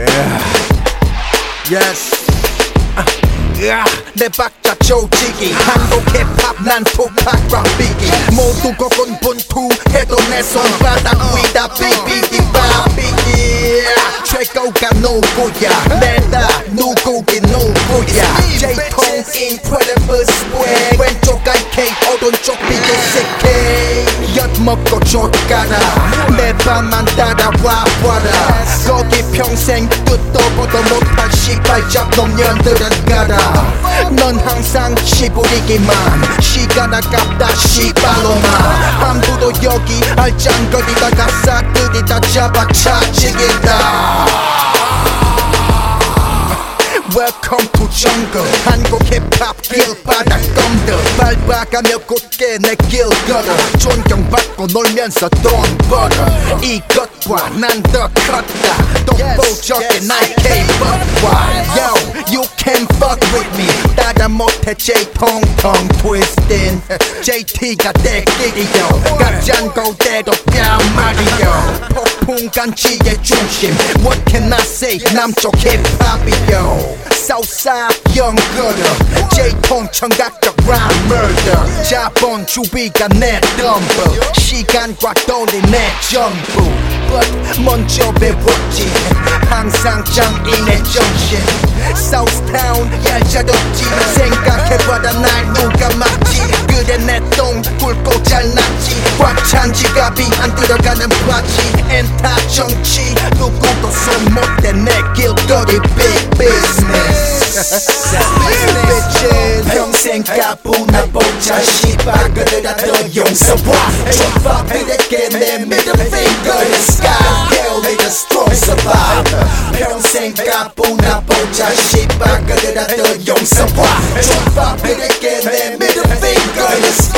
Yes. 내 박자 조직이 한국 힙합 난 투팍 락 비기 모두 곡은 분투해도 내 손바닥 위다 비비디바비기 최고가 누구야 내다 누구긴 누구야 J-Tong Incredible Swag 왼쪽 IK 오른쪽 B2CK 엿먹고 쫓가라 내 밤만 따라와 봐라 거기 평생 뜻도 보도 못할 시발잡 놈년들은 가라 넌 항상 시부리기만 시간 아깝다 시발로만 함부로 여기 알짱거리다가 싹들이 다 잡아차지긴다 Welcome to jungle 한국 힙합 길바닥 껌들 밟아가며 곧게 내 길 걸어 존경받고 놀면서 돈 벌어 이것과 난 더 컸다 똑보적인 나의 K-pop Yo, you can't fuck with me 따라 못해 J-Tong tongue twisting JT가 대길이요 가장고대로 뺨말이요 폭풍간지의 중심 What can I say 남쪽 힙합이요 Southside young gutter J-Tong 청각적 rhyme murder 자본주의가 내 덤브 시간과 돈이 내 전부 But 먼저 배웠지 항상 장인의 정신 Southtown 얄짤없지 생각해봐라 날 누가 막지 그래 내 똥 굵고 잘났지 꽉 찬 지갑이 안 들어가는 바지 엔타 정치 누구도 손 못대 내 길거리 big business bitches 평생 까부나 보자 씨발 그들아 더 용서봐 족밥들에게 내 middle finger in the sky Hell they the strong survive 평생 까부나 보자 씨발 그들아 더 용서봐 족밥들에게 내 middle finger in the sky